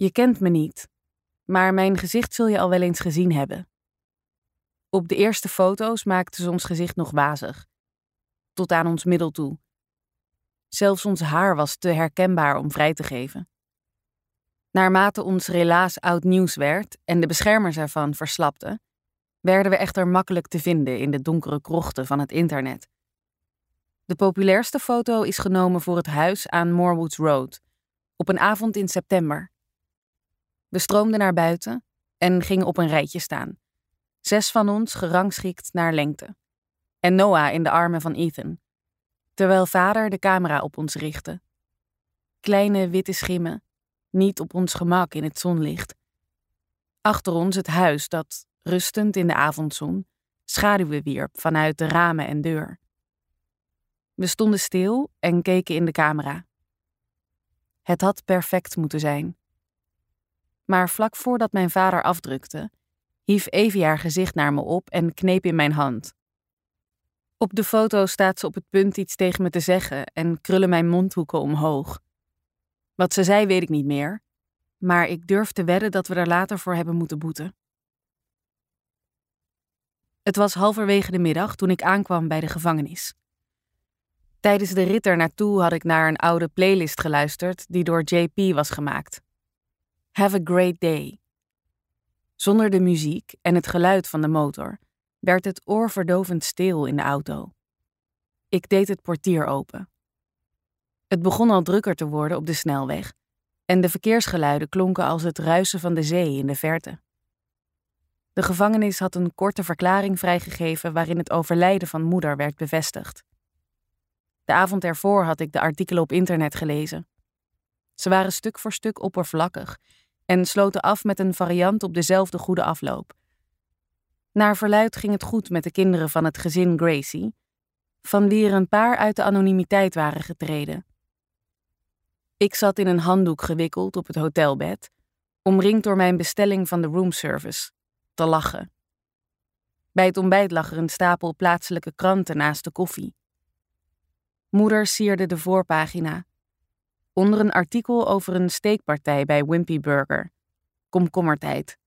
Je kent me niet, maar mijn gezicht zul je al wel eens gezien hebben. Op de eerste foto's maakten ze ons gezicht nog wazig, tot aan ons middel toe. Zelfs ons haar was te herkenbaar om vrij te geven. Naarmate ons relaas oud nieuws werd en de beschermers ervan verslapten, werden we echter makkelijk te vinden in de donkere krochten van het internet. De populairste foto is genomen voor het huis aan Morewoods Road, op een avond in september. We stroomden naar buiten en gingen op een rijtje staan. 6 van ons gerangschikt naar lengte. En Noah in de armen van Ethan, terwijl vader de camera op ons richtte. Kleine witte schimmen, niet op ons gemak in het zonlicht. Achter ons het huis dat, rustend in de avondzon, schaduwen wierp vanuit de ramen en deur. We stonden stil en keken in de camera. Het had perfect moeten zijn. Maar vlak voordat mijn vader afdrukte, hief Evie haar gezicht naar me op en kneep in mijn hand. Op de foto staat ze op het punt iets tegen me te zeggen en krullen mijn mondhoeken omhoog. Wat ze zei weet ik niet meer, maar ik durf te wedden dat we er later voor hebben moeten boeten. Het was halverwege de middag toen ik aankwam bij de gevangenis. Tijdens de rit er naartoe had ik naar een oude playlist geluisterd die door JP was gemaakt. Have a Great Day. Zonder de muziek en het geluid van de motor werd het oorverdovend stil in de auto. Ik deed het portier open. Het begon al drukker te worden op de snelweg en de verkeersgeluiden klonken als het ruisen van de zee in de verte. De gevangenis had een korte verklaring vrijgegeven waarin het overlijden van moeder werd bevestigd. De avond ervoor had ik de artikelen op internet gelezen. Ze waren stuk voor stuk oppervlakkig en sloten af met een variant op dezelfde goede afloop. Naar verluidt ging het goed met de kinderen van het gezin Gracie, van wie er een paar uit de anonimiteit waren getreden. Ik zat in een handdoek gewikkeld op het hotelbed, omringd door mijn bestelling van de roomservice, te lachen. Bij het ontbijt lag er een stapel plaatselijke kranten naast de koffie. Moeder sierde de voorpagina, onder een artikel over een steekpartij bij Wimpy Burger, komkommertijd.